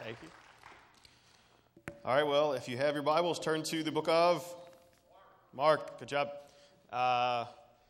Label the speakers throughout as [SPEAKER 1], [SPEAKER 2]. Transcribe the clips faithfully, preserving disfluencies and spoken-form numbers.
[SPEAKER 1] Thank you. All right, well, if you have your Bibles, turn to the book of Mark. Good job. Uh,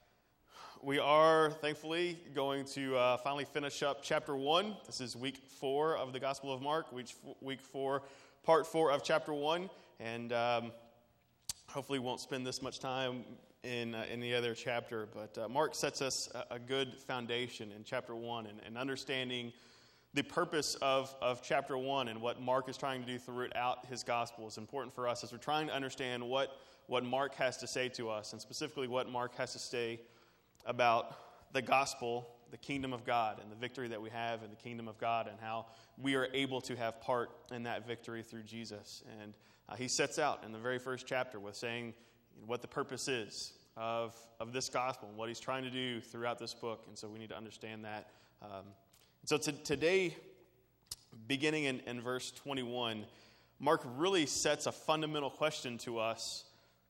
[SPEAKER 1] we are, thankfully, going to uh, finally finish up chapter one. This is week four of the Gospel of Mark, week, week four, part four of chapter one. And um, hopefully won't spend this much time in uh, any other chapter. But uh, Mark sets us a, a good foundation in chapter one and, and understanding the purpose of, of chapter one and what Mark is trying to do throughout his gospel is important for us as we're trying to understand what, what Mark has to say to us, and specifically what Mark has to say about the gospel, the kingdom of God, and the victory that we have in the kingdom of God, and how we are able to have part in that victory through Jesus. And uh, he sets out in the very first chapter with saying what the purpose is of, of this gospel and what he's trying to do throughout this book. And so we need to understand that. Um, So t- today, beginning in, in verse twenty-one, Mark really sets a fundamental question to us,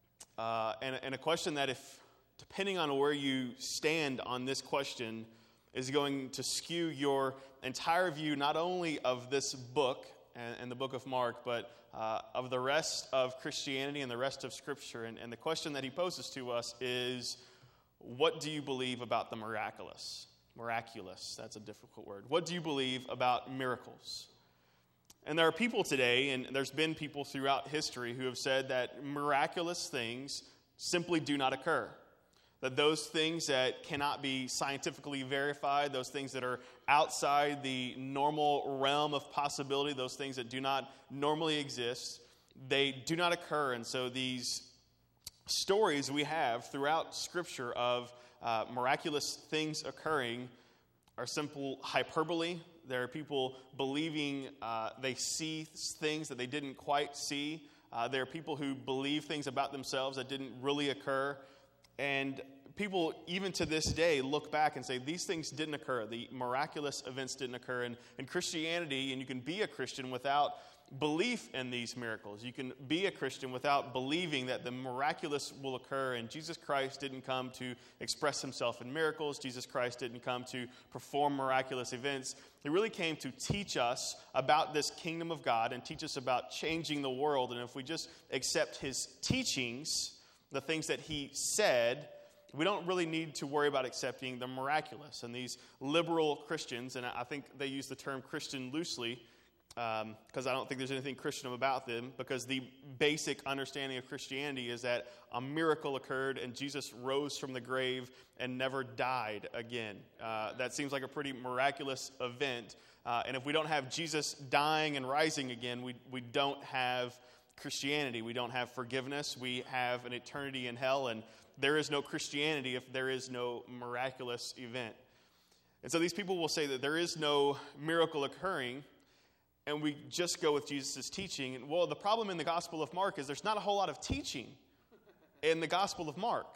[SPEAKER 1] uh, and, and a question that, if depending on where you stand on this question, is going to skew your entire view not only of this book and, and the book of Mark, but uh, of the rest of Christianity and the rest of Scripture. And, and the question that he poses to us is, what do you believe about the miraculous? Miraculous, that's a difficult word. What do you believe about miracles? And there are people today, and there's been people throughout history who have said that miraculous things simply do not occur. That those things that cannot be scientifically verified, those things that are outside the normal realm of possibility, those things that do not normally exist, they do not occur. And so these stories we have throughout Scripture of Uh, miraculous things occurring are simple hyperbole. There are people believing uh, they see things that they didn't quite see. Uh, there are people who believe things about themselves that didn't really occur. And people, even to this day, look back and say, these things didn't occur. The miraculous events didn't occur. And in Christianity, and you can be a Christian without belief in these miracles. You can be a Christian without believing that the miraculous will occur, and Jesus Christ didn't come to express himself in miracles. Jesus Christ didn't come to perform miraculous events. He really came to teach us about this kingdom of God and teach us about changing the world. And if we just accept his teachings, the things that he said, we don't really need to worry about accepting the miraculous. And these liberal Christians, and I think they use the term Christian loosely, because um, I don't think there's anything Christian about them, because the basic understanding of Christianity is that a miracle occurred and Jesus rose from the grave and never died again. Uh, that seems like a pretty miraculous event. Uh, and if we don't have Jesus dying and rising again, we, we don't have Christianity. We don't have forgiveness. We have an eternity in hell, and there is no Christianity if there is no miraculous event. And so these people will say that there is no miracle occurring, and we just go with Jesus' teaching. And well, the problem in the Gospel of Mark is there's not a whole lot of teaching in the Gospel of Mark.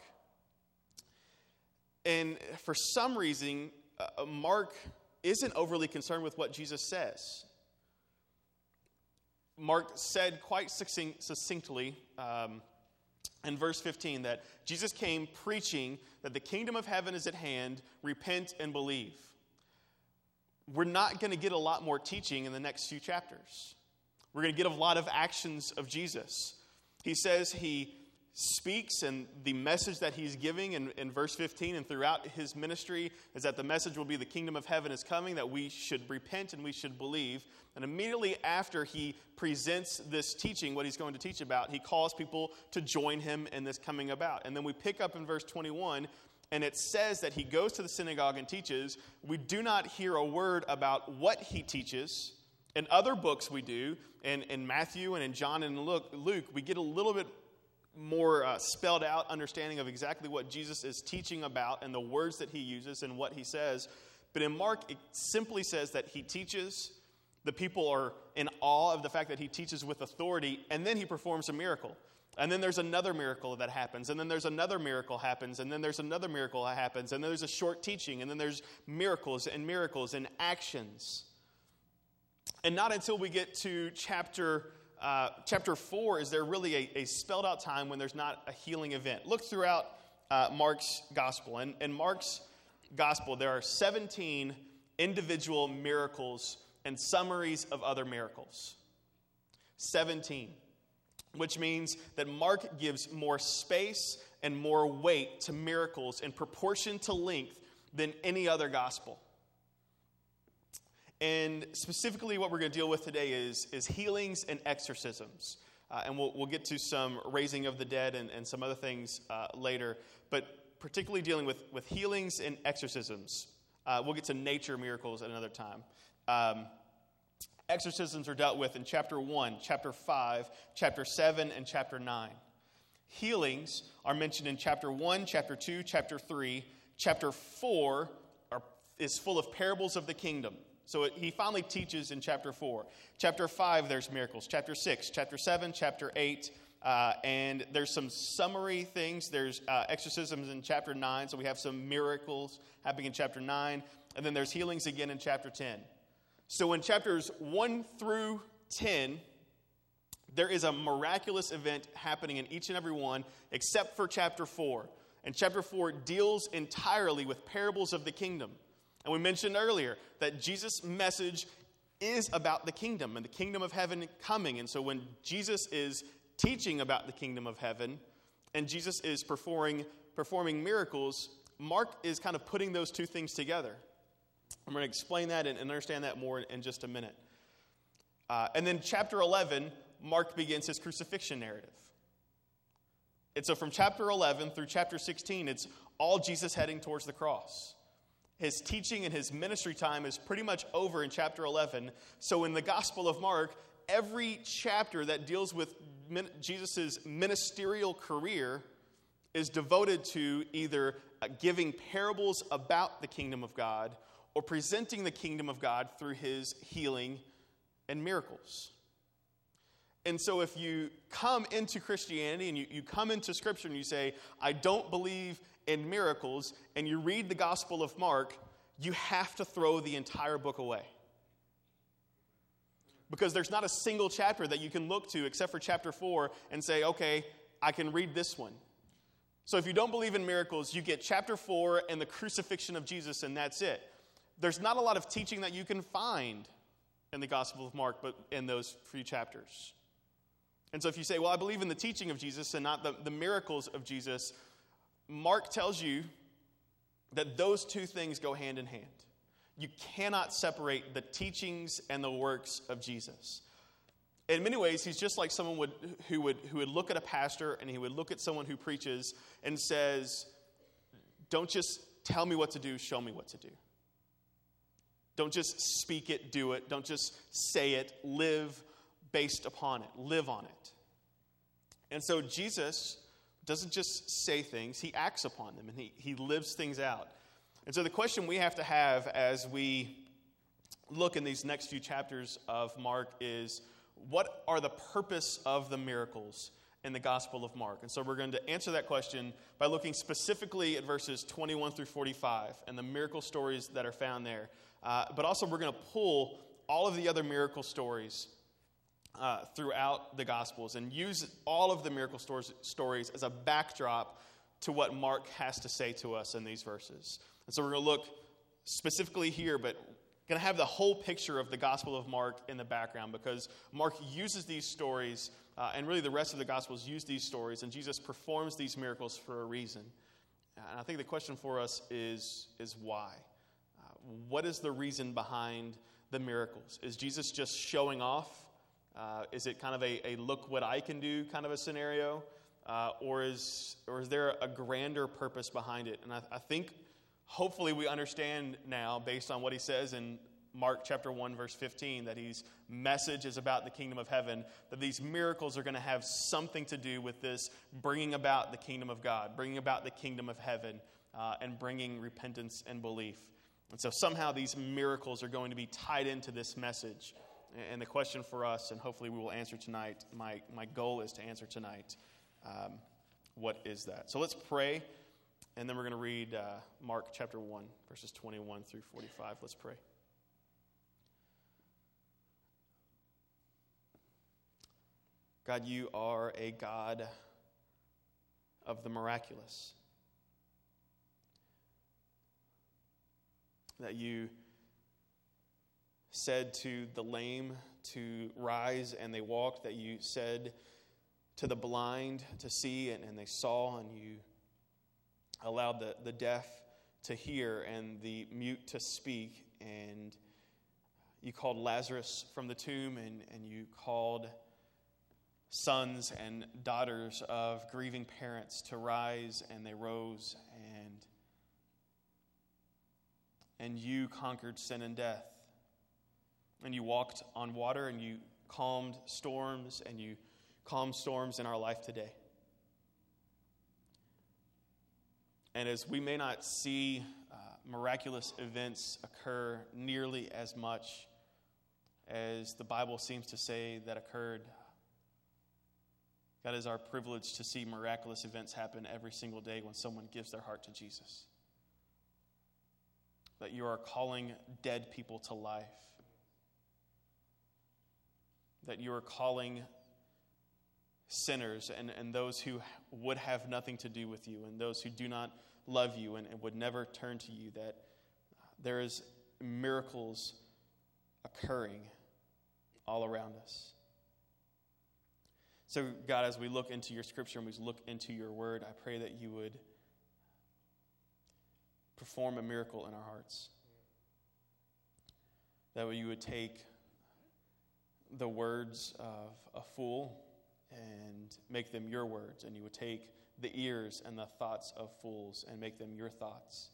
[SPEAKER 1] And for some reason, uh, Mark isn't overly concerned with what Jesus says. Mark said quite succinct, succinctly um, in verse fifteen that Jesus came preaching that the kingdom of heaven is at hand, repent and believe. We're not going to get a lot more teaching in the next few chapters. We're going to get a lot of actions of Jesus. He says he speaks, and the message that he's giving in, in verse fifteen and throughout his ministry is that the message will be the kingdom of heaven is coming, that we should repent and we should believe. And immediately after he presents this teaching, what he's going to teach about, he calls people to join him in this coming about. And then we pick up in verse twenty-one, and it says that he goes to the synagogue and teaches. We do not hear a word about what he teaches. In other books we do, and in Matthew and in John and Luke, we get a little bit more uh, spelled out understanding of exactly what Jesus is teaching about and the words that he uses and what he says. But in Mark, it simply says that he teaches. The people are in awe of the fact that he teaches with authority, and then he performs a miracle. And then there's another miracle that happens, and then there's another miracle happens, and then there's another miracle that happens, and then there's a short teaching, and then there's miracles and miracles and actions. And not until we get to chapter uh, chapter four is there really a, a spelled out time when there's not a healing event. Look throughout uh, Mark's gospel. And in Mark's gospel, there are seventeen individual miracles and summaries of other miracles. seventeen, which means that Mark gives more space and more weight to miracles in proportion to length than any other gospel. And specifically what we're going to deal with today is, is healings and exorcisms. Uh, and we'll, we'll get to some raising of the dead and, and some other things uh, later. But particularly dealing with, with healings and exorcisms. Uh, we'll get to nature miracles at another time. Um, exorcisms are dealt with in chapter one, chapter five, chapter seven, and chapter nine. Healings are mentioned in chapter one, chapter two, chapter three. Chapter four are, is full of parables of the kingdom. So it, he finally teaches in chapter four. Chapter five, there's miracles. Chapter six, chapter seven, chapter eight, uh, and there's some summary things. There's uh, exorcisms in chapter nine, so we have some miracles happening in chapter nine, and then there's healings again in chapter ten. So in chapters one through ten, there is a miraculous event happening in each and every one, except for chapter four. And chapter four deals entirely with parables of the kingdom. And we mentioned earlier that Jesus' message is about the kingdom and the kingdom of heaven coming. And so when Jesus is teaching about the kingdom of heaven and Jesus is performing, performing miracles, Mark is kind of putting those two things together. I'm going to explain that and understand that more in just a minute. Uh, and then chapter eleven, Mark begins his crucifixion narrative. And so from chapter eleven through chapter sixteen, it's all Jesus heading towards the cross. His teaching and his ministry time is pretty much over in chapter eleven. So in the Gospel of Mark, every chapter that deals with Jesus' ministerial career is devoted to either giving parables about the kingdom of God or presenting the kingdom of God through his healing and miracles. And so if you come into Christianity and you, you come into Scripture and you say, I don't believe in miracles, and you read the Gospel of Mark, you have to throw the entire book away. Because there's not a single chapter that you can look to except for chapter four and say, okay, I can read this one. So if you don't believe in miracles, you get chapter four and the crucifixion of Jesus, and that's it. There's not a lot of teaching that you can find in the Gospel of Mark, but in those few chapters. And so if you say, well, I believe in the teaching of Jesus and not the, the miracles of Jesus, Mark tells you that those two things go hand in hand. You cannot separate the teachings and the works of Jesus. In many ways, he's just like someone would, who would who would look at a pastor and he would look at someone who preaches and says, don't just tell me what to do, show me what to do. Don't just speak it, do it. Don't just say it, live based upon it, live on it. And so Jesus doesn't just say things, he acts upon them and he, he lives things out. And so the question we have to have as we look in these next few chapters of Mark is, what are the purpose of the miracles in the Gospel of Mark? And so we're going to answer that question by looking specifically at verses twenty-one through forty-five and the miracle stories that are found there. Uh, but also we're going to pull all of the other miracle stories uh, throughout the Gospels and use all of the miracle stories, stories as a backdrop to what Mark has to say to us in these verses. And so we're going to look specifically here, but going to have the whole picture of the Gospel of Mark in the background because Mark uses these stories, uh, and really the rest of the Gospels use these stories, and Jesus performs these miracles for a reason. And I think the question for us is, is why? Uh, what is the reason behind the miracles? Is Jesus just showing off? Uh, is it kind of a, a look what I can do kind of a scenario? Uh, or is or is there a grander purpose behind it? And I, I think hopefully we understand now, based on what he says in Mark chapter one, verse fifteen, that his message is about the kingdom of heaven, that these miracles are going to have something to do with this bringing about the kingdom of God, bringing about the kingdom of heaven, uh, and bringing repentance and belief. And so somehow these miracles are going to be tied into this message. And the question for us, and hopefully we will answer tonight, my, my goal is to answer tonight, um, what is that? So let's pray. And then we're going to read uh, Mark chapter one, verses twenty-one through forty-five. Let's pray. God, you are a God of the miraculous. That you said to the lame to rise and they walked, that you said to the blind to see and, and they saw, and you allowed the, the deaf to hear and the mute to speak, and you called Lazarus from the tomb, and, and you called sons and daughters of grieving parents to rise, and they rose, and and you conquered sin and death. And you walked on water, and you calmed storms, and you calm storms in our life today. And as we may not see uh, miraculous events occur nearly as much as the Bible seems to say that occurred, God, is our privilege to see miraculous events happen every single day when someone gives their heart to Jesus. That you are calling dead people to life. That you are calling sinners and, and those who would have nothing to do with you and those who do not love you and, and would never turn to you, that there is miracles occurring all around us. So, God, as we look into your scripture and we look into your word, I pray that you would perform a miracle in our hearts. That you would take the words of a fool and make them your words, and you would take the ears and the thoughts of fools and make them your thoughts.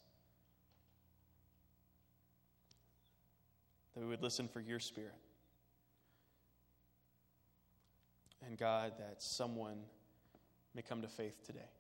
[SPEAKER 1] That we would listen for your Spirit. And God, that someone may come to faith today.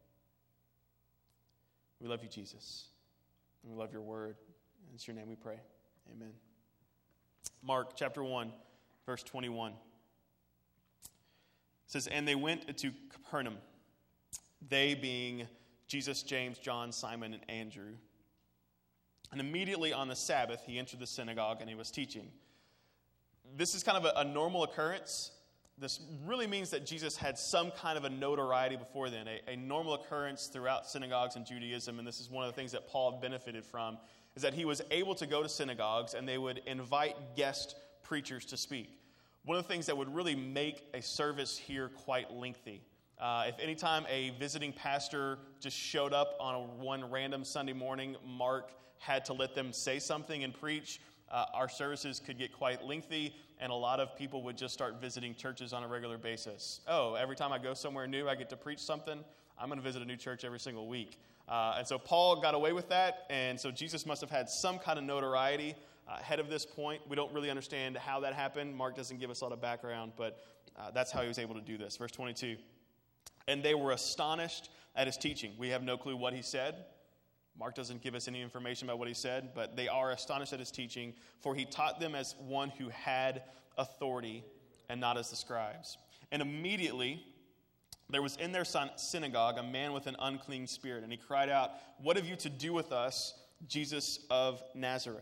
[SPEAKER 1] We love you, Jesus. And we love your word. And it's your name we pray. Amen. Mark chapter one, verse twenty-one. It says, and they went to Capernaum, they being Jesus, James, John, Simon, and Andrew. And immediately on the Sabbath, he entered the synagogue and he was teaching. This is kind of a, a normal occurrence. This really means that Jesus had some kind of a notoriety before then, a, a normal occurrence throughout synagogues in Judaism, and this is one of the things that Paul benefited from, is that he was able to go to synagogues and they would invite guest preachers to speak. One of the things that would really make a service here quite lengthy. Uh, if anytime a visiting pastor just showed up on a one random Sunday morning, Mark had to let them say something and preach, uh, our services could get quite lengthy, and a lot of people would just start visiting churches on a regular basis. Oh, every time I go somewhere new, I get to preach something. I'm going to visit a new church every single week. Uh, and so Paul got away with that, and so Jesus must have had some kind of notoriety uh, ahead of this point. We don't really understand how that happened. Mark doesn't give us a lot of background, but uh, that's how he was able to do this. Verse twenty-two. And they were astonished at his teaching. We have no clue what he said. Mark doesn't give us any information about what he said, but they are astonished at his teaching, for he taught them as one who had authority and not as the scribes. And immediately there was in their synagogue a man with an unclean spirit, and he cried out, what have you to do with us, Jesus of Nazareth?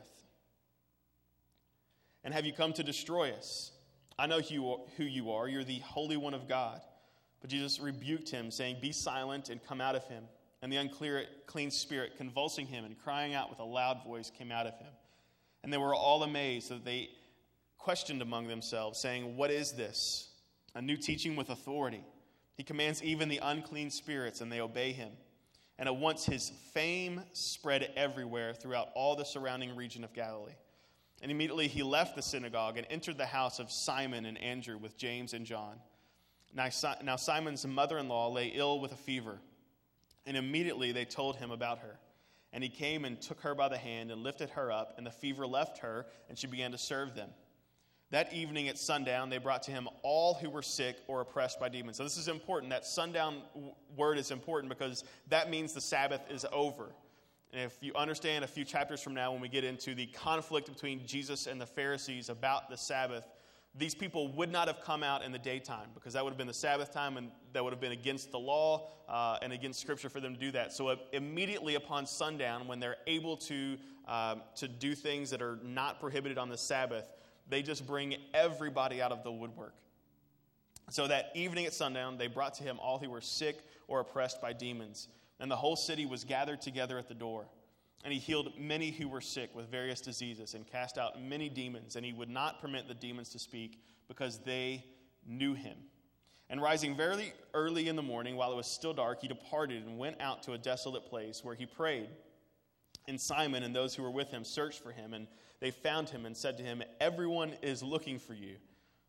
[SPEAKER 1] And have you come to destroy us? I know who you are. You're the Holy One of God. But Jesus rebuked him, saying, be silent and come out of him. And the unclean spirit, convulsing him and crying out with a loud voice, came out of him. And they were all amazed, so that they questioned among themselves, saying, what is this? A new teaching with authority. He commands even the unclean spirits, and they obey him. And at once his fame spread everywhere throughout all the surrounding region of Galilee. And immediately he left the synagogue and entered the house of Simon and Andrew with James and John. Now Simon's mother-in-law lay ill with a fever, and immediately they told him about her. And he came and took her by the hand and lifted her up, and the fever left her, and she began to serve them. That evening at sundown, they brought to him all who were sick or oppressed by demons. So this is important. That sundown word is important because that means the Sabbath is over. And if you understand a few chapters from now, when we get into the conflict between Jesus and the Pharisees about the Sabbath, these people would not have come out in the daytime because that would have been the Sabbath time, and that would have been against the law uh, and against Scripture for them to do that. So uh, immediately upon sundown, when they're able to uh, to do things that are not prohibited on the Sabbath, they just bring everybody out of the woodwork. So that evening at sundown, they brought to him all who were sick or oppressed by demons. And the whole city was gathered together at the door. And he healed many who were sick with various diseases and cast out many demons. And he would not permit the demons to speak because they knew him. And rising very early in the morning, while it was still dark, he departed and went out to a desolate place where he prayed. And Simon and those who were with him searched for him, and they found him and said to him, "Everyone is looking for you."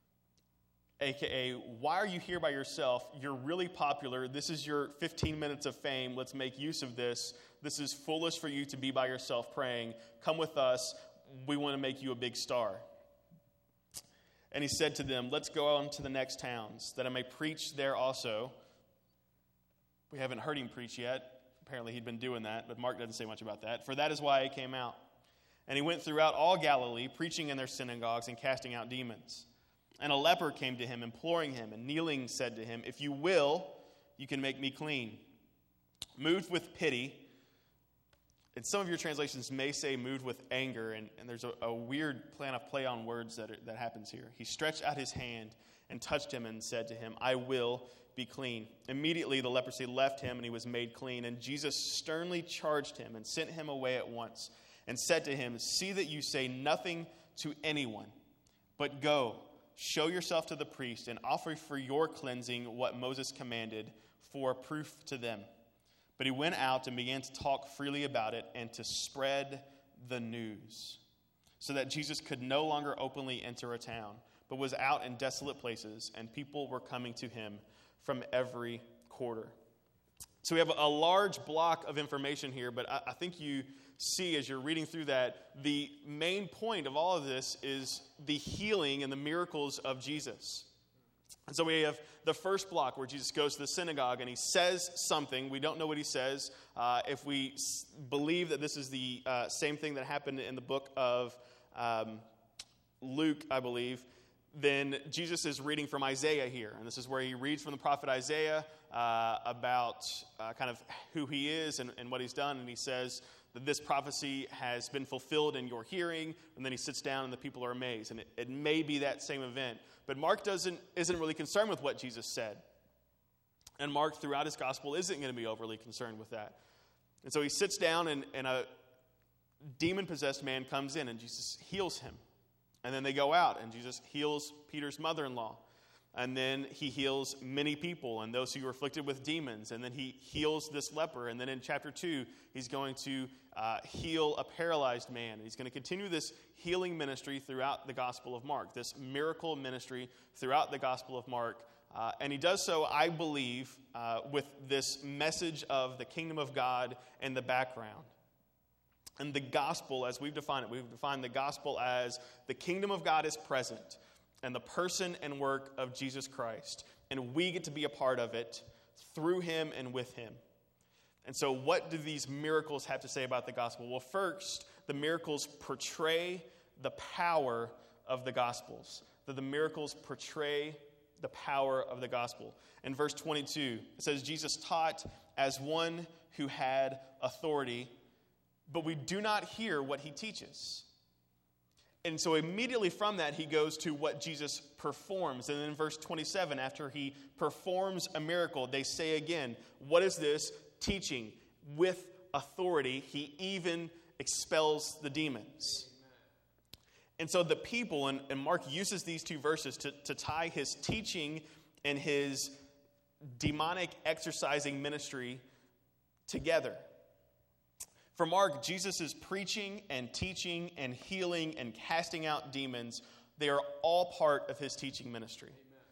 [SPEAKER 1] A K A, why are you here by yourself? You're really popular. This is your fifteen minutes of fame. Let's make use of this. This is foolish for you to be by yourself praying. Come with us. We want to make you a big star. And he said to them, "Let's go on to the next towns, that I may preach there also." We haven't heard him preach yet. Apparently he'd been doing that, but Mark doesn't say much about that. For that is why he came out. And he went throughout all Galilee, preaching in their synagogues and casting out demons. And a leper came to him, imploring him, and kneeling said to him, "If you will, you can make me clean." Moved with pity, and some of your translations may say moved with anger, and, and there's a, a weird plan of play on words that, are, that happens here. He stretched out his hand and touched him and said to him, "I will be clean." Immediately the leprosy left him, and he was made clean. And Jesus sternly charged him and sent him away at once, and said to him, "See that you say nothing to anyone, but go, show yourself to the priest, and offer for your cleansing what Moses commanded, for a proof to them." But he went out and began to talk freely about it and to spread the news, so that Jesus could no longer openly enter a town, but was out in desolate places, and people were coming to him from every quarter. So we have a large block of information here, but I, I think you see as you're reading through that, the main point of all of this is the healing and the miracles of Jesus. And so we have the first block where Jesus goes to the synagogue and he says something. We don't know what he says. Uh, if we s- believe that this is the uh, same thing that happened in the book of um, Luke, I believe, then Jesus is reading from Isaiah here. And this is where he reads from the prophet Isaiah uh, about uh, kind of who he is and, and what he's done. And he says that this prophecy has been fulfilled in your hearing. And then he sits down and the people are amazed. And it, it may be that same event. But Mark doesn't isn't really concerned with what Jesus said. And Mark, throughout his gospel, isn't going to be overly concerned with that. And so he sits down and, and a demon-possessed man comes in and Jesus heals him. And then they go out and Jesus heals Peter's mother-in-law. And then he heals many people and those who are afflicted with demons. And then he heals this leper. And then in chapter two, he's going to uh, heal a paralyzed man. And he's going to continue this healing ministry throughout the Gospel of Mark, this miracle ministry throughout the Gospel of Mark. Uh, and he does so, I believe, uh, with this message of the kingdom of God in the background. And the gospel, as we've defined it, we've defined the gospel as the kingdom of God is present and the person and work of Jesus Christ. And we get to be a part of it through him and with him. And so what do these miracles have to say about the gospel? Well, first, the miracles portray the power of the gospels. That the miracles portray the power of the gospel. In verse twenty-two, it says, Jesus taught as one who had authority, but we do not hear what he teaches. And so immediately from that, he goes to what Jesus performs. And then in verse twenty-seven, after he performs a miracle, they say again, what is this? Teaching with authority. He even expels the demons. And so the people, and, and Mark uses these two verses to, to tie his teaching and his demonic exorcising ministry together. For Mark, Jesus' preaching and teaching and healing and casting out demons, they are all part of his teaching ministry.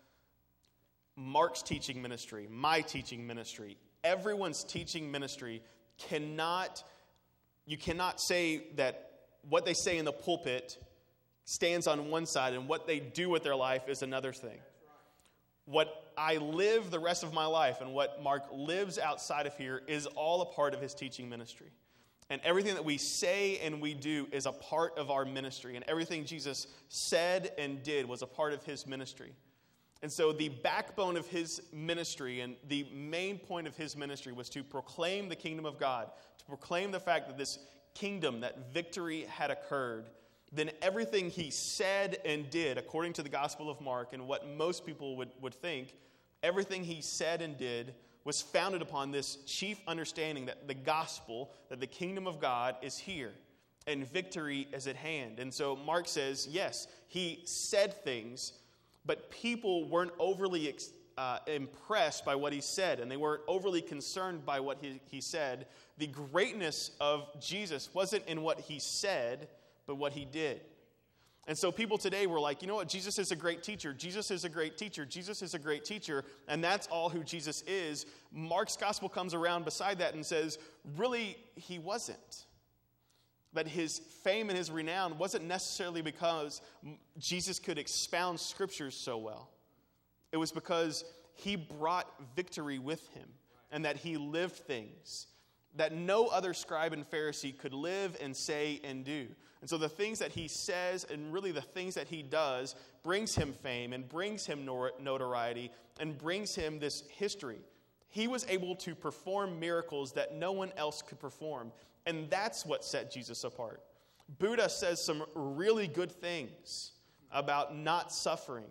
[SPEAKER 1] Amen. Mark's teaching ministry, my teaching ministry, everyone's teaching ministry cannot, you cannot say that what they say in the pulpit stands on one side and what they do with their life is another thing. What I live the rest of my life and what Mark lives outside of here is all a part of his teaching ministry. And everything that we say and we do is a part of our ministry. And everything Jesus said and did was a part of his ministry. And so the backbone of his ministry and the main point of his ministry was to proclaim the kingdom of God, to proclaim the fact that this kingdom, that victory had occurred. Then everything he said and did, according to the Gospel of Mark and what most people would, would think, everything he said and did was founded upon this chief understanding that the gospel, that the kingdom of God is here and victory is at hand. And so Mark says, yes, he said things, but people weren't overly uh, impressed by what he said, and they weren't overly concerned by what he, he said. The greatness of Jesus wasn't in what he said, but what he did. And so people today were like, you know what, Jesus is a great teacher. Jesus is a great teacher. Jesus is a great teacher. And that's all who Jesus is. Mark's gospel comes around beside that and says, really, he wasn't. That his fame and his renown wasn't necessarily because Jesus could expound scriptures so well. It was because he brought victory with him and that he lived things that no other scribe and Pharisee could live and say and do. And so the things that he says and really the things that he does brings him fame and brings him notoriety and brings him this history. He was able to perform miracles that no one else could perform. And that's what set Jesus apart. Buddha says some really good things about not suffering.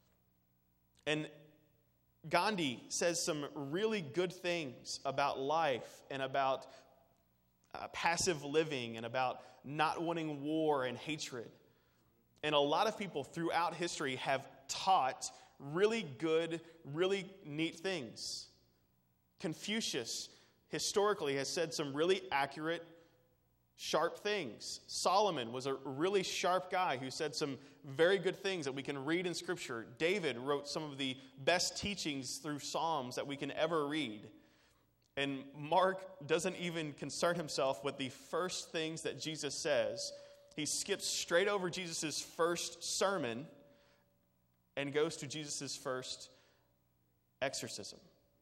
[SPEAKER 1] And Gandhi says some really good things about life and about uh, passive living and about not wanting war and hatred. And a lot of people throughout history have taught really good, really neat things. Confucius historically has said some really accurate, sharp things. Solomon was a really sharp guy who said some very good things that we can read in Scripture. David wrote some of the best teachings through Psalms that we can ever read. And Mark doesn't even concern himself with the first things that Jesus says. He skips straight over Jesus' first sermon and goes to Jesus' first exorcism.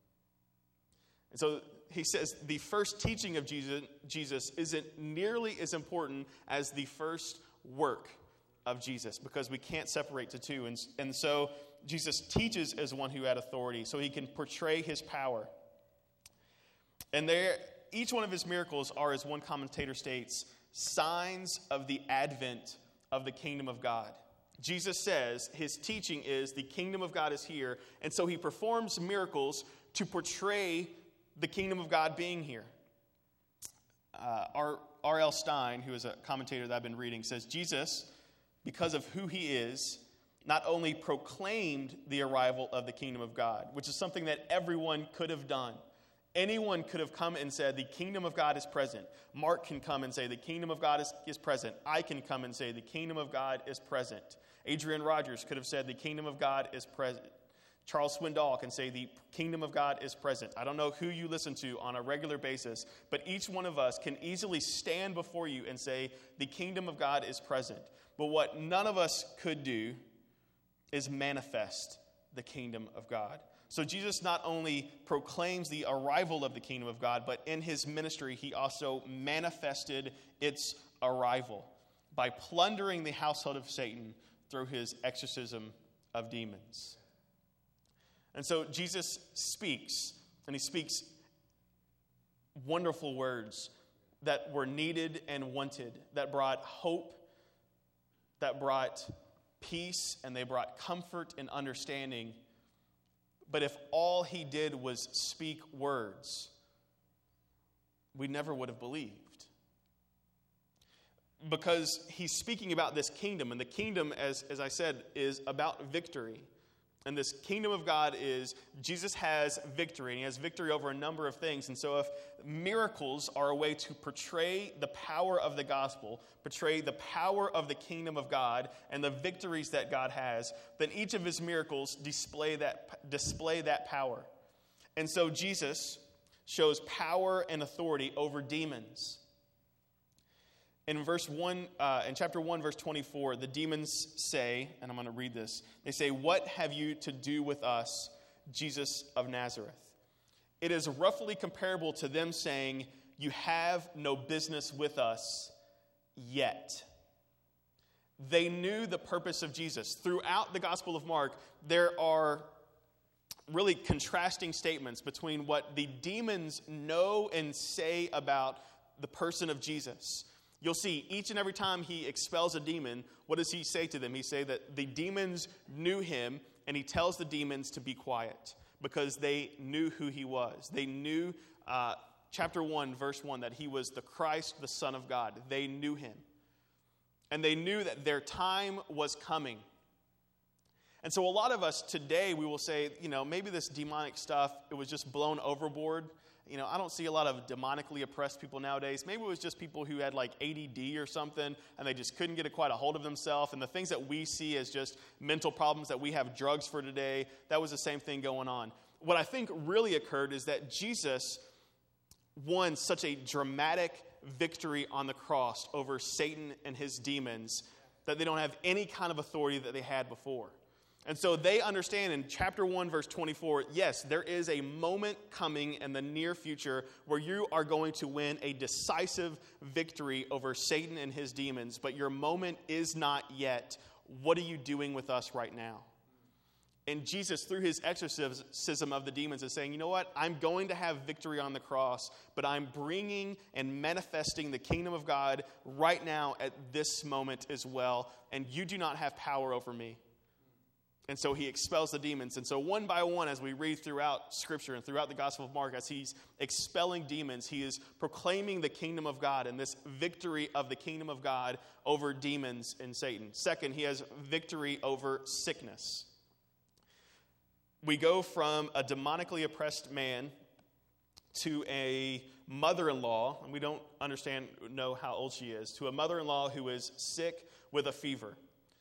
[SPEAKER 1] And so he says the first teaching of Jesus, Jesus isn't nearly as important as the first work of Jesus, because we can't separate the two. And, and so Jesus teaches as one who had authority so he can portray his power. And there, each one of his miracles are, as one commentator states, signs of the advent of the kingdom of God. Jesus says his teaching is the kingdom of God is here, and so he performs miracles to portray the kingdom of God being here. Uh, R L Stein, who is a commentator that I've been reading, says Jesus, because of who he is, not only proclaimed the arrival of the kingdom of God, which is something that everyone could have done. Anyone could have come and said, the kingdom of God is present. Mark can come and say, the kingdom of God is, is present. I can come and say, the kingdom of God is present. Adrian Rogers could have said, the kingdom of God is present. Charles Swindoll can say, the kingdom of God is present. I don't know who you listen to on a regular basis, but each one of us can easily stand before you and say, the kingdom of God is present. But what none of us could do is manifest the kingdom of God. So Jesus not only proclaims the arrival of the kingdom of God, but in his ministry, he also manifested its arrival by plundering the household of Satan through his exorcism of demons. And so Jesus speaks, and he speaks wonderful words that were needed and wanted, that brought hope, that brought peace, and they brought comfort and understanding. But if all he did was speak words, we never would have believed. Because he's speaking about this kingdom, and the kingdom, as, as I said, is about victory. And this kingdom of God is, Jesus has victory, and he has victory over a number of things. And so if miracles are a way to portray the power of the gospel, portray the power of the kingdom of God and the victories that God has, then each of his miracles display that, display that power. And so Jesus shows power and authority over demons. In verse one, uh, in chapter one, verse twenty-four, the demons say, and I'm going to read this, they say, "What have you to do with us, Jesus of Nazareth?" It is roughly comparable to them saying, "You have no business with us yet." They knew the purpose of Jesus. Throughout the Gospel of Mark, there are really contrasting statements between what the demons know and say about the person of Jesus. You'll see each and every time he expels a demon, what does he say to them? He say that the demons knew him, and he tells the demons to be quiet. because they knew who he was. They knew, uh, chapter one, verse one, that he was the Christ, the Son of God. They knew him. And they knew that their time was coming. And so a lot of us today, we will say, you know, maybe this demonic stuff, it was just blown overboard. You know, I don't see a lot of demonically oppressed people nowadays. Maybe it was just people who had like A D D or something, and they just couldn't get a, quite a hold of themselves. And the things that we see as just mental problems that we have drugs for today, that was the same thing going on. What I think really occurred is that Jesus won such a dramatic victory on the cross over Satan and his demons that they don't have any kind of authority that they had before. And so they understand in chapter one, verse twenty-four, yes, there is a moment coming in the near future where you are going to win a decisive victory over Satan and his demons, but your moment is not yet. What are you doing with us right now? And Jesus, through his exorcism of the demons, is saying, you know what? I'm going to have victory on the cross, but I'm bringing and manifesting the kingdom of God right now at this moment as well, and you do not have power over me. And so he expels the demons. And so one by one, as we read throughout Scripture and throughout the Gospel of Mark, as he's expelling demons, he is proclaiming the kingdom of God and this victory of the kingdom of God over demons and Satan. Second, he has victory over sickness. We go from a demonically oppressed man to a mother-in-law, and we don't understand, know how old she is, to a mother-in-law who is sick with a fever.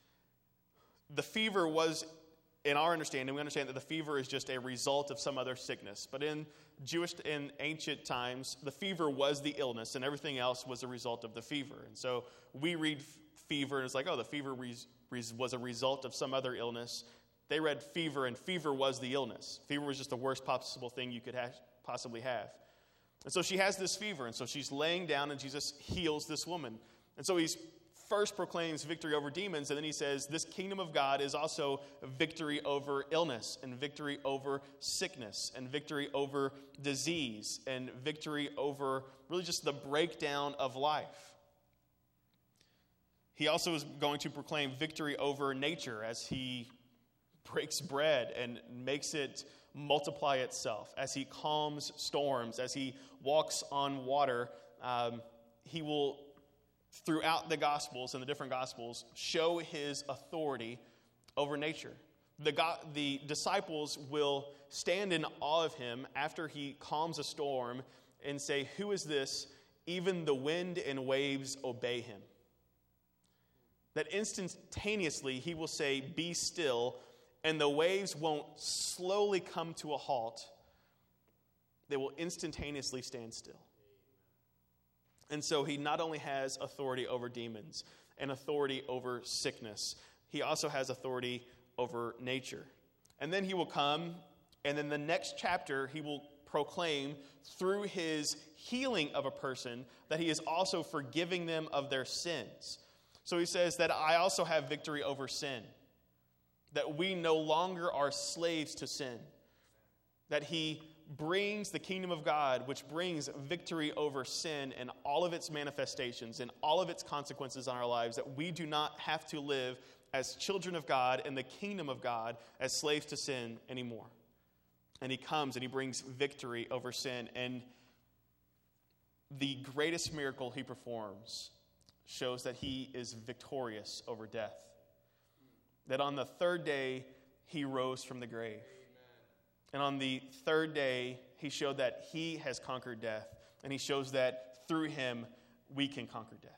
[SPEAKER 1] The fever was, in our understanding, we understand that the fever is just a result of some other sickness. But in Jewish, in ancient times, the fever was the illness, and everything else was a result of the fever. And so we read fever, and it's like, oh, the fever res- res- was a result of some other illness. They read fever, and fever was the illness. Fever was just the worst possible thing you could ha- possibly have. And so she has this fever, and so she's laying down, and Jesus heals this woman. And so he's first proclaims victory over demons, and then he says this kingdom of God is also victory over illness and victory over sickness and victory over disease and victory over really just the breakdown of life. He also is going to proclaim victory over nature as he breaks bread and makes it multiply itself, as he calms storms, as he walks on water. Um, he will, throughout the Gospels and the different Gospels, show his authority over nature. The, go- the disciples will stand in awe of him after he calms a storm and say, "Who is this? Even the wind and waves obey him." That instantaneously he will say, "Be still," and the waves won't slowly come to a halt. They will instantaneously stand still. And so he not only has authority over demons and authority over sickness, he also has authority over nature. And then he will come, and in the next chapter, he will proclaim through his healing of a person that he is also forgiving them of their sins. So he says that I also have victory over sin, that we no longer are slaves to sin, that he brings the kingdom of God, which brings victory over sin and all of its manifestations and all of its consequences on our lives, that we do not have to live as children of God in the kingdom of God as slaves to sin anymore. And he comes and he brings victory over sin. And the greatest miracle he performs shows that he is victorious over death. That on the third day, he rose from the grave. And on the third day, he showed that he has conquered death. And he shows that through him, we can conquer death.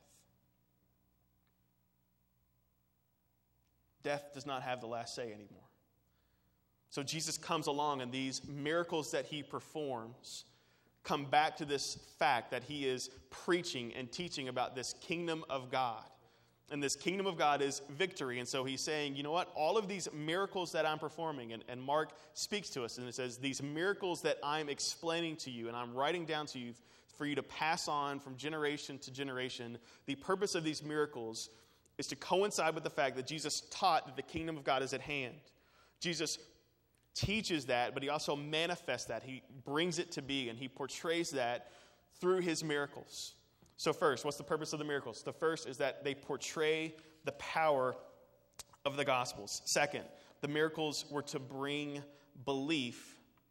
[SPEAKER 1] Death does not have the last say anymore. So Jesus comes along, and these miracles that he performs come back to this fact that he is preaching and teaching about this kingdom of God. And this kingdom of God is victory. And so he's saying, you know what? All of these miracles that I'm performing, and, and Mark speaks to us, and it says, these miracles that I'm explaining to you and I'm writing down to you for you to pass on from generation to generation, the purpose of these miracles is to coincide with the fact that Jesus taught that the kingdom of God is at hand. Jesus teaches that, but he also manifests that. He brings it to be, and he portrays that through his miracles. So first, what's the purpose of the miracles? The first is that they portray the power of the Gospels. Second, the miracles were to bring belief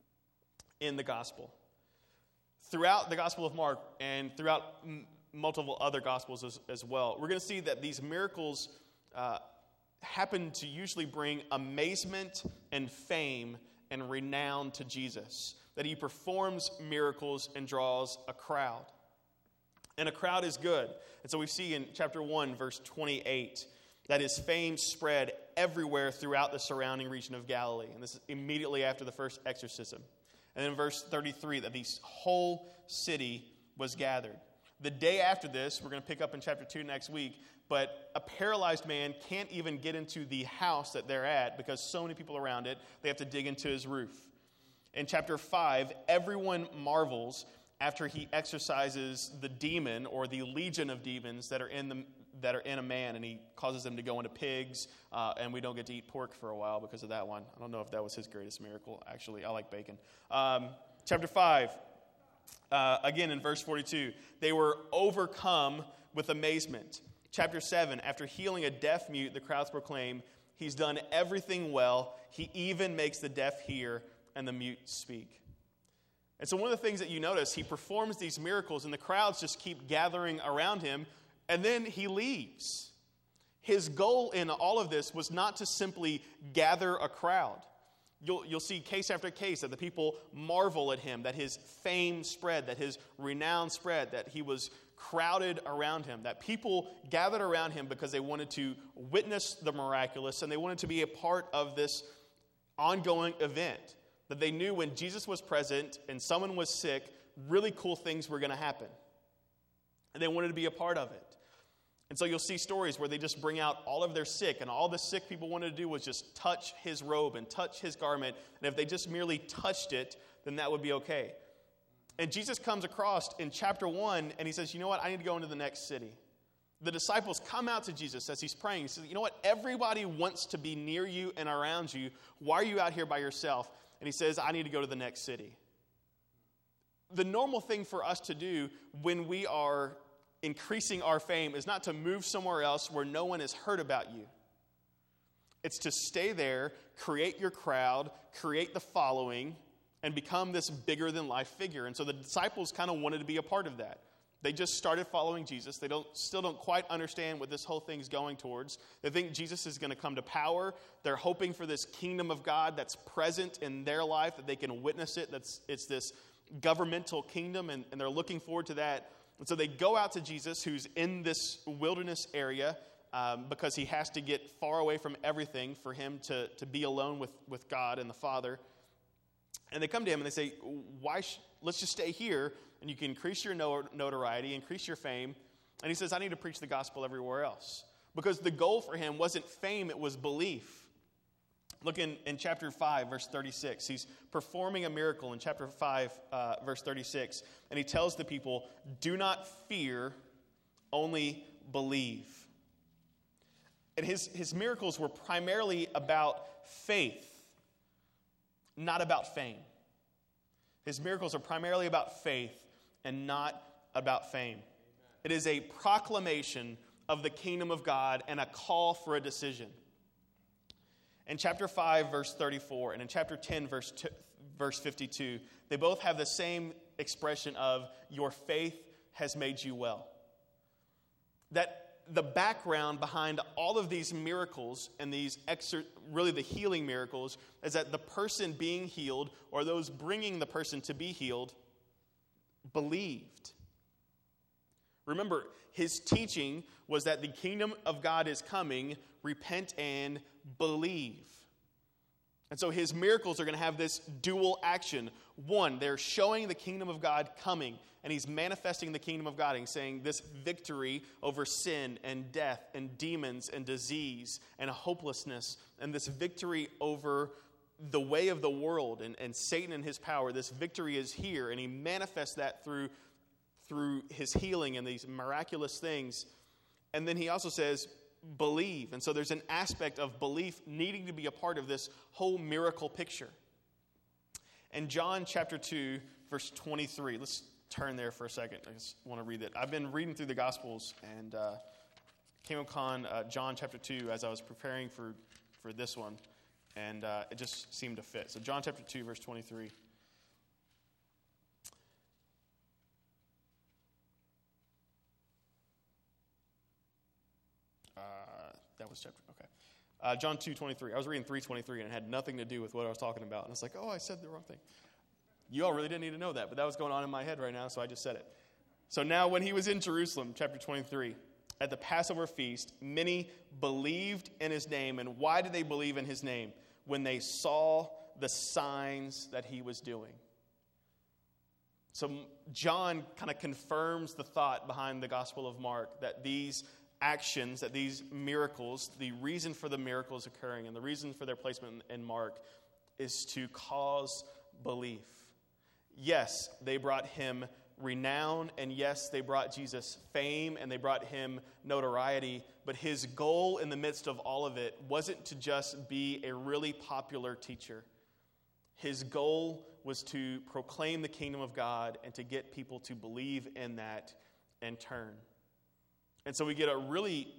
[SPEAKER 1] in the gospel. Throughout the Gospel of Mark and throughout m- multiple other gospels as, as well, we're going to see that these miracles uh, happen to usually bring amazement and fame and renown to Jesus. That he performs miracles and draws a crowd. And a crowd is good. And so we see in chapter one, verse twenty-eight, that his fame spread everywhere throughout the surrounding region of Galilee. And this is immediately after the first exorcism. And then in verse thirty-three, that the whole city was gathered. The day after this, we're going to pick up in chapter two next week, but a paralyzed man can't even get into the house that they're at because so many people around it, they have to dig into his roof. In chapter five, everyone marvels after he exorcises the demon or the legion of demons that are in the that are in a man, and he causes them to go into pigs, uh, and we don't get to eat pork for a while because of that one. I don't know if that was his greatest miracle. Actually, I like bacon. Um, chapter five, uh, again in verse forty-two, they were overcome with amazement. Chapter seven, after healing a deaf mute, the crowds proclaim, he's done everything well. He even makes the deaf hear and the mute speak. And so one of the things that you notice, he performs these miracles, and the crowds just keep gathering around him. And then he leaves. His goal in all of this was not to simply gather a crowd. You'll, you'll see case after case that the people marvel at him, that his fame spread, that his renown spread, that he was crowded around him, that people gathered around him because they wanted to witness the miraculous and they wanted to be a part of this ongoing event. That they knew when Jesus was present and someone was sick, really cool things were going to happen. And they wanted to be a part of it. And so you'll see stories where they just bring out all of their sick, and all the sick people wanted to do was just touch his robe and touch his garment. And if they just merely touched it, then that would be okay. And Jesus comes across in chapter one, and he says, you know what, I need to go into the next city. The disciples come out to Jesus as he's praying. He says, you know what, everybody wants to be near you and around you. Why are you out here by yourself? And he says, I need to go to the next city. The normal thing for us to do when we are increasing our fame is not to move somewhere else where no one has heard about you. It's to stay there, create your crowd, create the following, and become this bigger than life figure. And so the disciples kind of wanted to be a part of that. They just started following Jesus. They don't still don't quite understand what this whole thing's going towards. They think Jesus is going to come to power. They're hoping for this kingdom of God that's present in their life, that they can witness it. That's it's this governmental kingdom, and, and they're looking forward to that. And so they go out to Jesus, who's in this wilderness area, um, because he has to get far away from everything for him to, to be alone with, with God and the Father. And they come to him and they say, "Why? Sh- let's just stay here, and you can increase your notoriety, increase your fame." And he says, "I need to preach the gospel everywhere else." Because the goal for him wasn't fame, it was belief. Look in, in chapter five, verse thirty-six. He's performing a miracle in chapter five, uh, verse thirty-six. And he tells the people, do not fear, only believe. And his, his miracles were primarily about faith, not about fame. His miracles are primarily about faith and not about fame. Amen. It is a proclamation of the kingdom of God and a call for a decision. In chapter five, verse thirty-four, and in chapter ten, verse, two, verse fifty-two, they both have the same expression of, your faith has made you well. That the background behind all of these miracles and these, exor- really the healing miracles, is that the person being healed, or those bringing the person to be healed, believed. Remember, his teaching was that the kingdom of God is coming, repent and believe. And so his miracles are going to have this dual action. One, they're showing the kingdom of God coming, and he's manifesting the kingdom of God. He's saying this victory over sin and death and demons and disease and hopelessness, and this victory over the way of the world and, and Satan and his power. This victory is here, and he manifests that through, through his healing and these miraculous things. And then he also says, believe. And so there's an aspect of belief needing to be a part of this whole miracle picture. In John chapter two, verse twenty-three, let's turn there for a second. I just want to read it. I've been reading through the Gospels and uh, came upon uh, John chapter two as I was preparing for, for this one, and uh, it just seemed to fit. So John chapter two, verse twenty-three. this chapter. Okay. Uh, John two twenty-three. I was reading three twenty-three, and it had nothing to do with what I was talking about. And I was like, oh, I said the wrong thing. You all really didn't need to know that, but that was going on in my head right now, so I just said it. So now when he was in Jerusalem, chapter twenty-three, at the Passover feast, many believed in his name. And why did they believe in his name? When they saw the signs that he was doing. So John kind of confirms the thought behind the Gospel of Mark, that these actions, that these miracles, the reason for the miracles occurring and the reason for their placement in Mark is to cause belief. Yes, they brought him renown, and yes, they brought Jesus fame, and they brought him notoriety, but his goal in the midst of all of it wasn't to just be a really popular teacher. His goal was to proclaim the kingdom of God and to get people to believe in that and turn. And so we get a really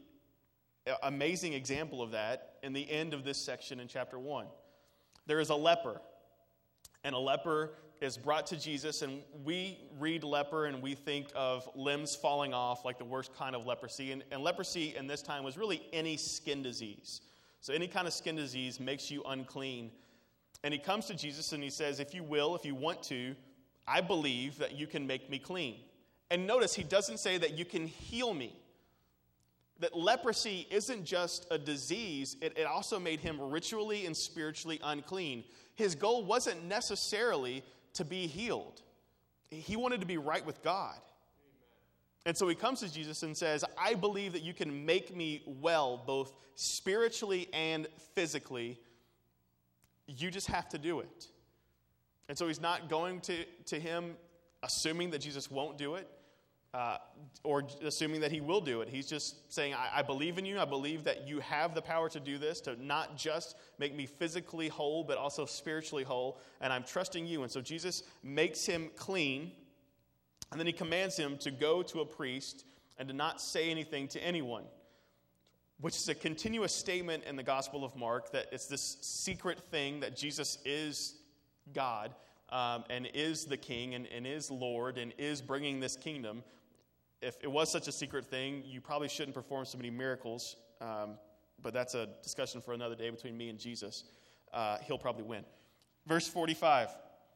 [SPEAKER 1] amazing example of that in the end of this section in chapter one. There is a leper, and a leper is brought to Jesus, and we read leper and we think of limbs falling off like the worst kind of leprosy. And, and leprosy in this time was really any skin disease. So any kind of skin disease makes you unclean. And he comes to Jesus and he says, if you will, if you want to, I believe that you can make me clean. And notice he doesn't say that you can heal me. That leprosy isn't just a disease, it, it also made him ritually and spiritually unclean. His goal wasn't necessarily to be healed. He wanted to be right with God. Amen. And so he comes to Jesus and says, I believe that you can make me well, both spiritually and physically. You just have to do it. And so he's not going to, to him assuming that Jesus won't do it, uh, or assuming that he will do it. He's just saying, I, I believe in you. I believe that you have the power to do this, to not just make me physically whole, but also spiritually whole. And I'm trusting you. And so Jesus makes him clean. And then he commands him to go to a priest and to not say anything to anyone, which is a continuous statement in the Gospel of Mark that it's this secret thing that Jesus is God um, and is the King and, and is Lord and is bringing this kingdom. If it was such a secret thing, you probably shouldn't perform so many miracles, um, but that's a discussion for another day between me and Jesus. Uh, he'll probably win. Verse forty-five,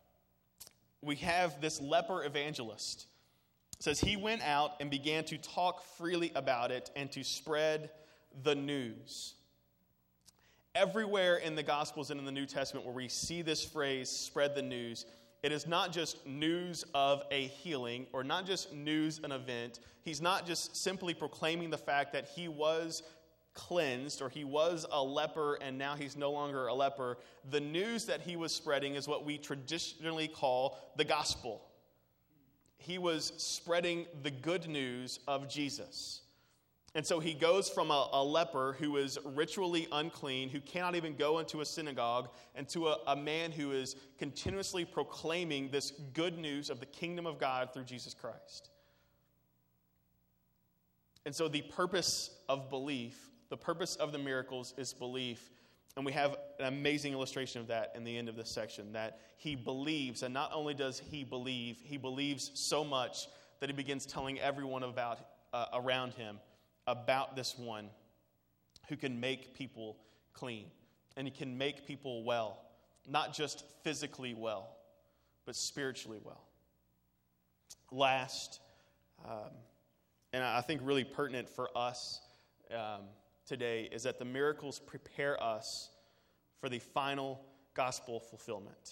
[SPEAKER 1] we have this leper evangelist. It says, he went out and began to talk freely about it and to spread the news. Everywhere in the Gospels and in the New Testament where we see this phrase, spread the news, it is not just news of a healing or not just news an event. He's not just simply proclaiming the fact that he was cleansed or he was a leper and now he's no longer a leper. The news that he was spreading is what we traditionally call the gospel. He was spreading the good news of Jesus. And so he goes from a, a leper who is ritually unclean, who cannot even go into a synagogue, and to a, a man who is continuously proclaiming this good news of the kingdom of God through Jesus Christ. And so the purpose of belief, the purpose of the miracles is belief. And we have an amazing illustration of that in the end of this section, that he believes, and not only does he believe, he believes so much that he begins telling everyone about uh, around him about this one who can make people clean. And he can make people well, not just physically well, but spiritually well. Last, um, and I think really pertinent for us um, today, is that the miracles prepare us for the final gospel fulfillment.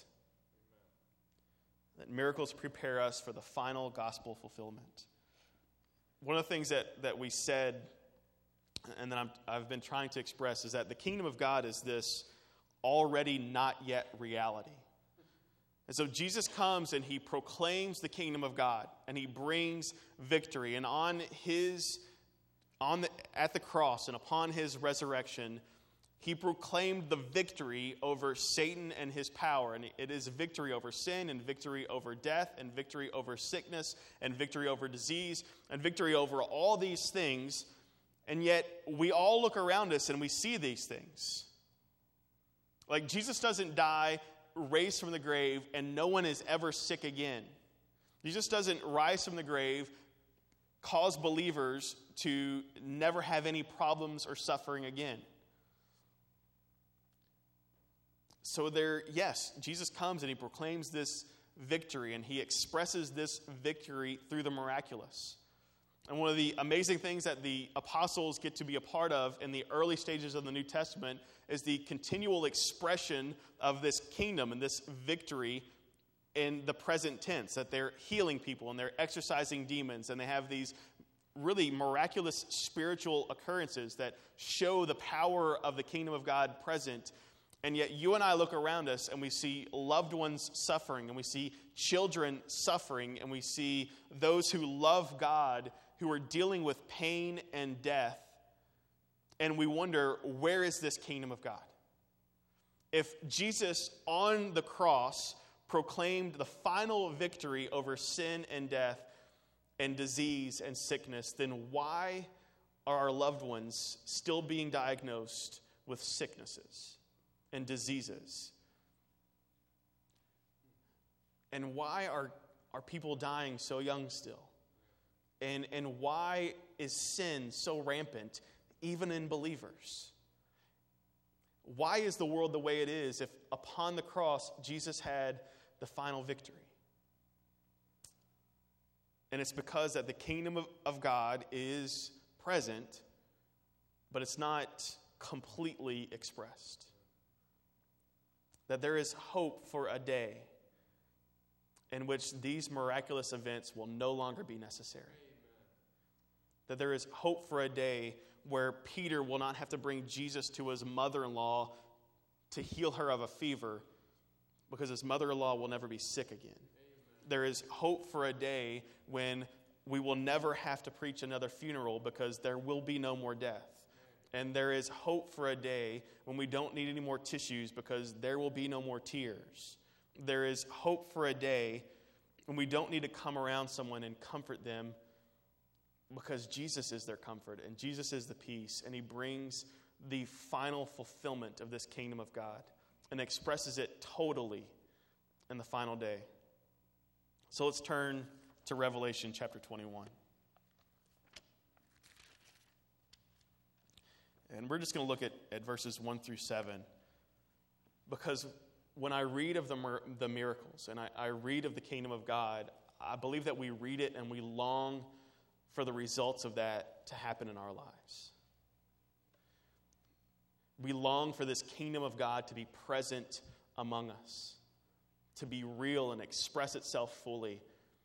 [SPEAKER 1] That miracles prepare us for the final gospel fulfillment. One of the things that, that we said, and that I'm, I've been trying to express, is that the kingdom of God is this already not yet reality. And so Jesus comes and he proclaims the kingdom of God, and he brings victory. And on his, on the, at the cross and upon his resurrection, he proclaimed the victory over Satan and his power. And it is victory over sin and victory over death and victory over sickness and victory over disease and victory over all these things. And yet we all look around us and we see these things. Like Jesus doesn't die, raised from the grave, and no one is ever sick again. Jesus doesn't rise from the grave, cause believers to never have any problems or suffering again. So there, yes, Jesus comes and he proclaims this victory, and he expresses this victory through the miraculous. And one of the amazing things that the apostles get to be a part of in the early stages of the New Testament is the continual expression of this kingdom and this victory in the present tense, that they're healing people and they're exorcising demons, and they have these really miraculous spiritual occurrences that show the power of the kingdom of God present. And yet you and I look around us and we see loved ones suffering, and we see children suffering, and we see those who love God who are dealing with pain and death. And we wonder, where is this kingdom of God? If Jesus on the cross proclaimed the final victory over sin and death and disease and sickness, then why are our loved ones still being diagnosed with sicknesses and diseases? And why are, are people dying so young still? And, and why is sin so rampant, even in believers? Why is the world the way it is if upon the cross Jesus had the final victory? And it's because that the kingdom of, of God is present, but it's not completely expressed. That there is hope for a day in which these miraculous events will no longer be necessary. That there is hope for a day where Peter will not have to bring Jesus to his mother-in-law to heal her of a fever, because his mother-in-law will never be sick again. Amen. There is hope for a day when we will never have to preach another funeral, because there will be no more death. And there is hope for a day when we don't need any more tissues, because there will be no more tears. There is hope for a day when we don't need to come around someone and comfort them, because Jesus is their comfort and Jesus is the peace, and he brings the final fulfillment of this kingdom of God and expresses it totally in the final day. So let's turn to Revelation chapter twenty-one. And we're just going to look at, at verses one through seven, because when I read of the, the miracles and I, I read of the kingdom of God, I believe that we read it and we long for the results of that to happen in our lives. We long for this kingdom of God to be present among us, to be real and express itself fully.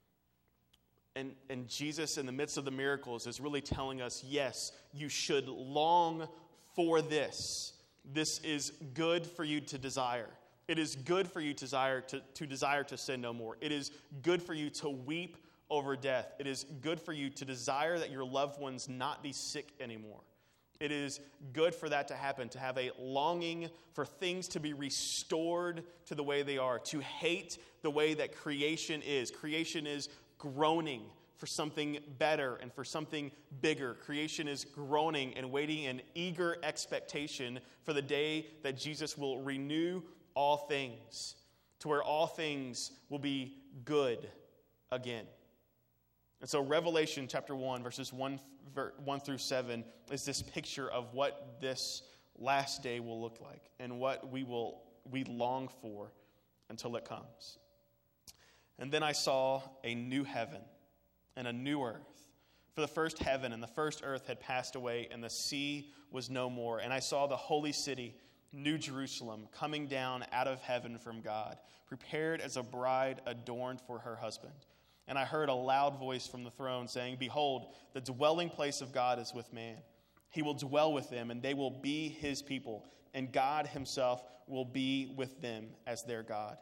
[SPEAKER 1] And, and Jesus, in the midst of the miracles, is really telling us, yes, you should long for this. This is good for you to desire. It is good for you to desire to, to desire to sin no more. It is good for you to weep over death. It is good for you to desire that your loved ones not be sick anymore. It is good for that to happen, to have a longing for things to be restored to the way they are, to hate the way that creation is. Creation is groaning for something better and for something bigger. Creation is groaning and waiting in eager expectation for the day that Jesus will renew all things, to where all things will be good again. And so Revelation chapter one, verses one, one through seven, is this picture of what this last day will look like and what we will we long for until it comes. And then I saw a new heaven and a new earth. For the first heaven and the first earth had passed away, and the sea was no more. And I saw the holy city, New Jerusalem, coming down out of heaven from God, prepared as a bride adorned for her husband. And I heard a loud voice from the throne saying, "Behold, the dwelling place of God is with man. He will dwell with them, and they will be his people, and God himself will be with them as their God.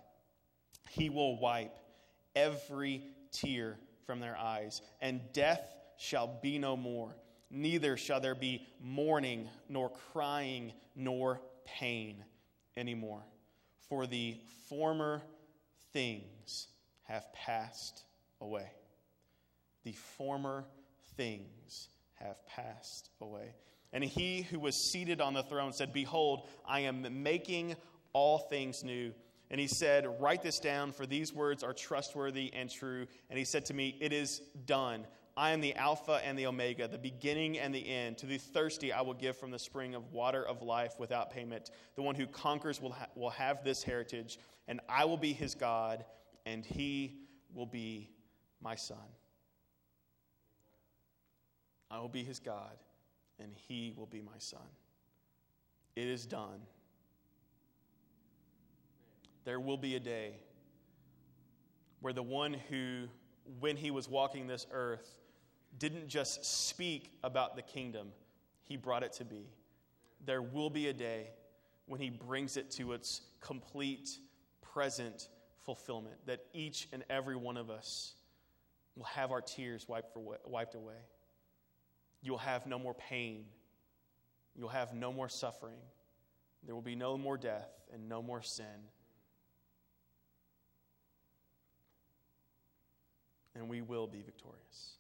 [SPEAKER 1] He will wipe every tear from their eyes, and death shall be no more. Neither shall there be mourning, nor crying, nor pain anymore. For the former things have passed away." The former things have passed away. And he who was seated on the throne said, "Behold, I am making all things new." And he said, "Write this down, for these words are trustworthy and true." And he said to me, "It is done. I am the Alpha and the Omega, the beginning and the end. To the thirsty I will give from the spring of water of life without payment. The one who conquers will, ha- will have this heritage, and I will be his God, and he will be my son. I will be his God, and he will be my son. It is done. There will be a day where the one who, when he was walking this earth, didn't just speak about the kingdom, he brought it to be. There will be a day when he brings it to its complete, present fulfillment, that each and every one of us will have our tears wiped, for, wiped away. You'll have no more pain. You'll have no more suffering. There will be no more death and no more sin. And we will be victorious.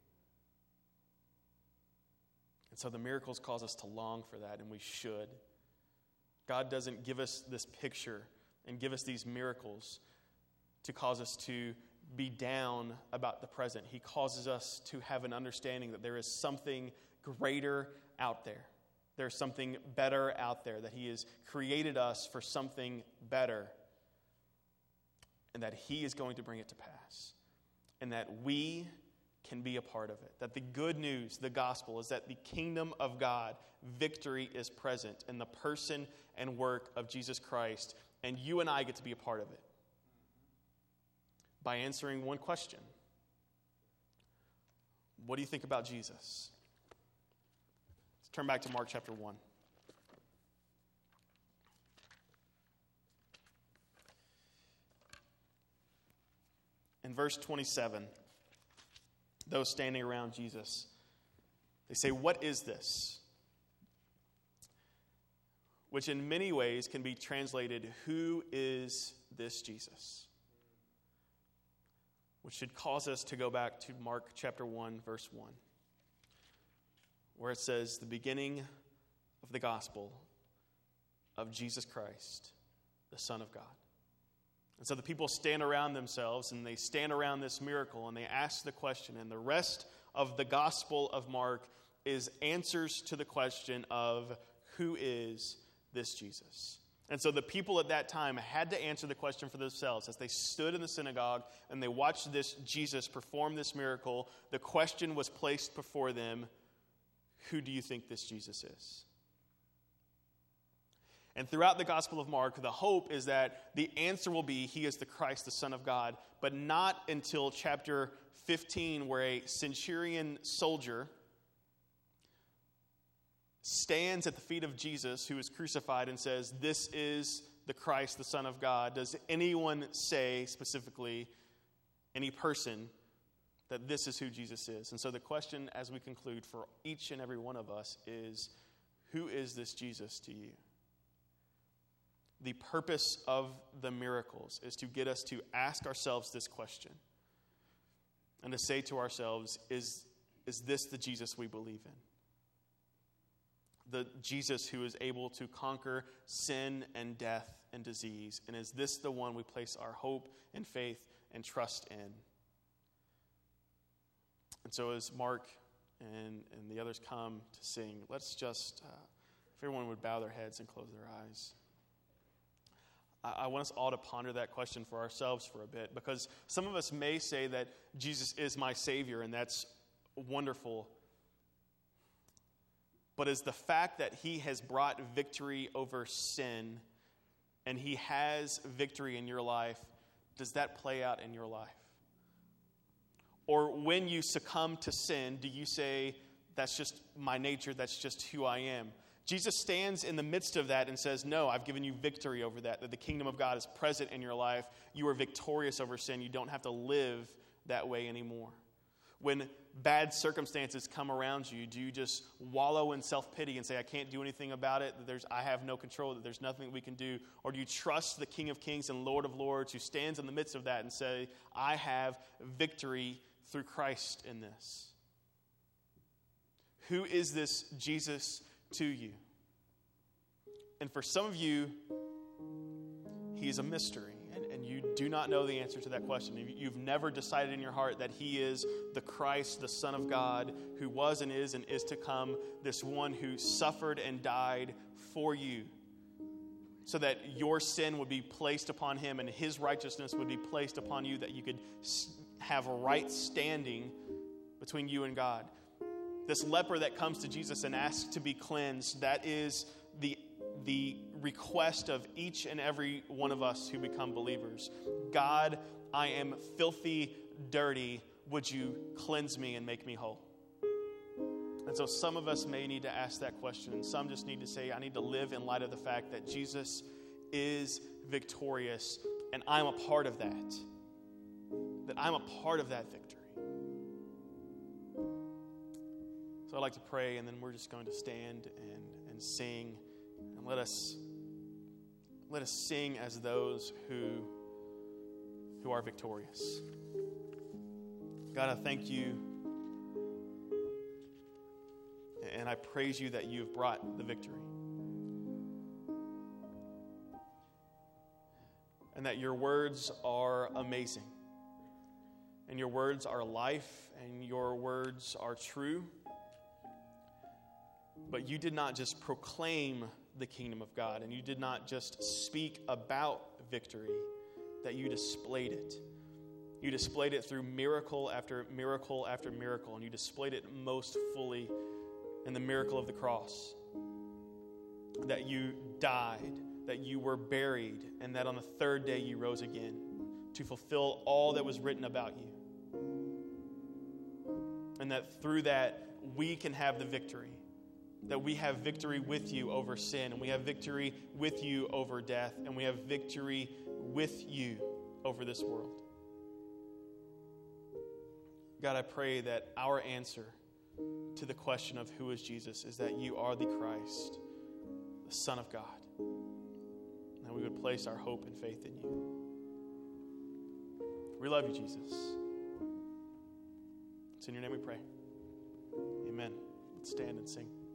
[SPEAKER 1] And so the miracles cause us to long for that, and we should. God doesn't give us this picture and give us these miracles to cause us to be down about the present. He causes us to have an understanding that there is something greater out there. There's something better out there, that he has created us for something better, and that he is going to bring it to pass, and that we can be a part of it. That the good news, the gospel, is that the kingdom of God, victory is present in the person and work of Jesus Christ, and you and I get to be a part of it by answering one question. What do you think about Jesus? Let's turn back to Mark chapter one. In verse twenty-seven, those standing around Jesus, they say, "What is this?" Which in many ways can be translated, "Who is this Jesus?" Which should cause us to go back to Mark chapter one, verse one, where it says, "The beginning of the gospel of Jesus Christ, the Son of God." And so the people stand around themselves, and they stand around this miracle, and they ask the question. And the rest of the Gospel of Mark is answers to the question of, who is this Jesus? And so the people at that time had to answer the question for themselves. As they stood in the synagogue and they watched this Jesus perform this miracle, the question was placed before them, who do you think this Jesus is? And throughout the Gospel of Mark, the hope is that the answer will be, he is the Christ, the Son of God, but not until chapter fifteen, where a centurion soldier stands at the feet of Jesus, who is crucified, and says, "This is the Christ, the Son of God." Does anyone say specifically, any person, that this is who Jesus is? And so the question, as we conclude, for each and every one of us is, who is this Jesus to you? The purpose of the miracles is to get us to ask ourselves this question and to say to ourselves, is, is this the Jesus we believe in? The Jesus who is able to conquer sin and death and disease. And is this the one we place our hope and faith and trust in? And so as Mark and, and the others come to sing, let's just, uh, if everyone would bow their heads and close their eyes. I want us all to ponder that question for ourselves for a bit, because some of us may say that Jesus is my Savior, and that's wonderful. But is the fact that he has brought victory over sin, and he has victory in your life, does that play out in your life? Or when you succumb to sin, do you say, that's just my nature, that's just who I am? Jesus stands in the midst of that and says, no, I've given you victory over that, that the kingdom of God is present in your life. You are victorious over sin. You don't have to live that way anymore. When bad circumstances come around you, do you just wallow in self-pity and say, I can't do anything about it, that there's, I have no control, that there's nothing we can do? Or do you trust the King of Kings and Lord of Lords who stands in the midst of that and say, I have victory through Christ in this? Who is this Jesus to you? And for some of you, he is a mystery. and, and you do not know the answer to that question, you've never decided in your heart that he is the Christ, the Son of God, who was and is and is to come, this one who suffered and died for you, so that your sin would be placed upon him and his righteousness would be placed upon you, that you could have a right standing between you and God. This leper that comes to Jesus and asks to be cleansed, that is the, the request of each and every one of us who become believers. God, I am filthy, dirty. Would you cleanse me and make me whole? And so some of us may need to ask that question, and some just need to say, I need to live in light of the fact that Jesus is victorious, and I'm a part of that. That I'm a part of that victory. So I'd like to pray, and then we're just going to stand and, and sing. And let us let us sing as those who, who are victorious. God, I thank you. And I praise you that you have brought the victory. And that your words are amazing. And your words are life, and your words are true. But you did not just proclaim the kingdom of God, and you did not just speak about victory, that you displayed it. You displayed it through miracle after miracle after miracle, and you displayed it most fully in the miracle of the cross. That you died, that you were buried, and that on the third day you rose again to fulfill all that was written about you. And that through that we can have the victory. That we have victory with you over sin, and we have victory with you over death, and we have victory with you over this world. God, I pray that our answer to the question of who is Jesus is that you are the Christ, the Son of God. And we would place our hope and faith in you. We love you, Jesus. It's in your name we pray. Amen. Let's stand and sing.